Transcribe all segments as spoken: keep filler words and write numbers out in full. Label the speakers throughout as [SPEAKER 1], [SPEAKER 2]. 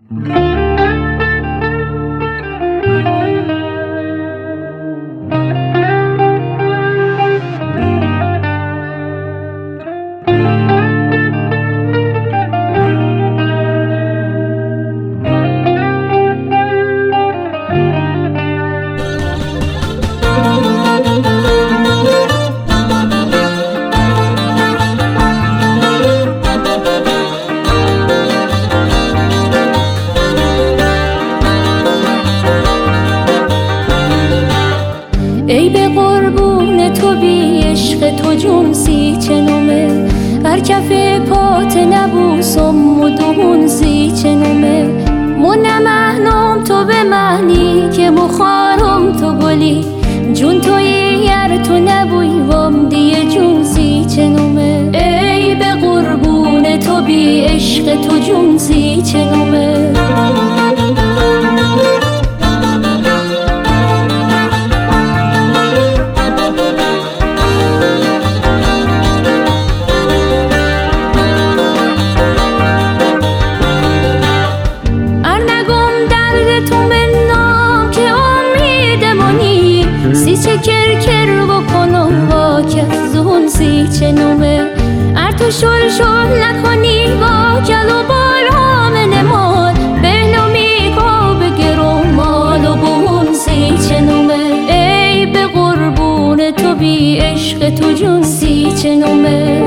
[SPEAKER 1] ای به قربون تو بی عشق تو جون سی چنومه، هر کف پات نبوسم و دهون سی چنومه. مو نمهنم تو به معنی که مخارم تو گلی، جون توی یر تو نبوی وام دیه جون سی چنومه. ای به قربون تو بی عشق تو جون سی چنومه. کر کر بکنم با کزون سی چنومه، ار تو شل شل نکنی با کل و بال همه نمال، بهلو میکا بگرم مال و بون سی چنومه. ای به قربون تو بی عشق تو جون سی چنومه.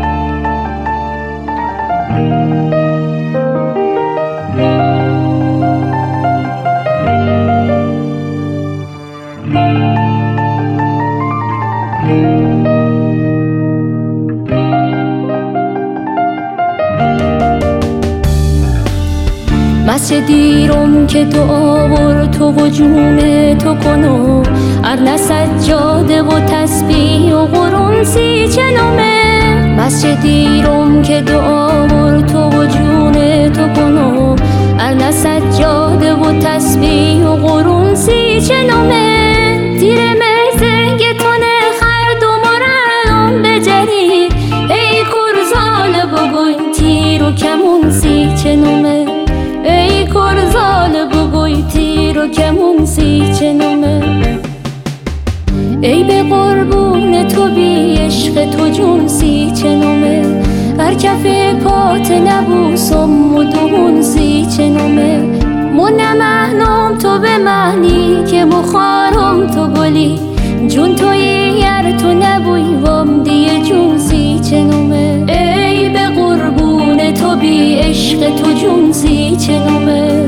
[SPEAKER 1] مسجد دیرم که دعا ور تو و جون تو کنو، ار سجاده و تسبیح و قرون سی چنومه. مسجد دیرم که دعا ور تو و جون تو کنو، ار سجاده و تسبیح و قرون سی چنومه. تیر مرزنگ تونه خرد و مرالم بجری، ای کرزال بگوی تیر و کمون سی چنومه. ای کرزال بگوی تیر و کمون سی چنومه. ای به قربون تو بی عشق تو جون سی چنومه، هر کف پات نبوسم و دهون سی چنومه. مو نمهنم تو به معنی که مخارم تو گلی، جون توی یر تو نبوی وام دیه جون سی چنومه. ای به قربون تو بی عشق تو جون سی چنومه.